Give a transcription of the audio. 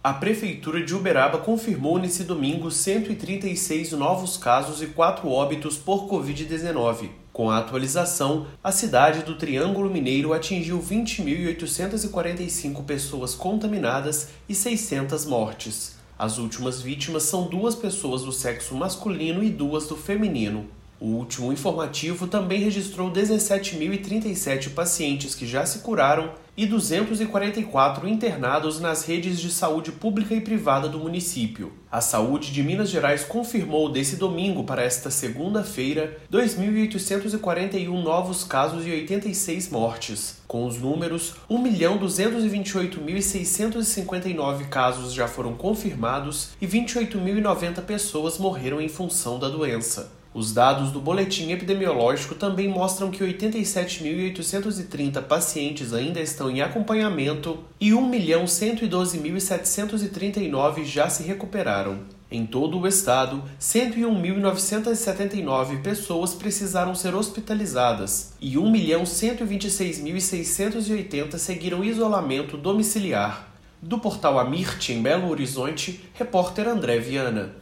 A Prefeitura de Uberaba confirmou nesse domingo 136 novos casos e 4 óbitos por Covid-19. Com a atualização, a cidade do Triângulo Mineiro atingiu 20.845 pessoas contaminadas e 600 mortes. As últimas vítimas são 2 pessoas do sexo masculino e 2 do feminino. O último informativo também registrou 17.037 pacientes que já se curaram e 244 internados nas redes de saúde pública e privada do município. A Saúde de Minas Gerais confirmou desse domingo para esta segunda-feira 2.841 novos casos e 86 mortes. Com os números, 1.228.659 casos já foram confirmados e 28.090 pessoas morreram em função da doença. Os dados do boletim epidemiológico também mostram que 87.830 pacientes ainda estão em acompanhamento e 1.112.739 já se recuperaram. Em todo o estado, 101.979 pessoas precisaram ser hospitalizadas e 1.126.680 seguiram isolamento domiciliar. Do portal Amirte, em Belo Horizonte, repórter André Viana.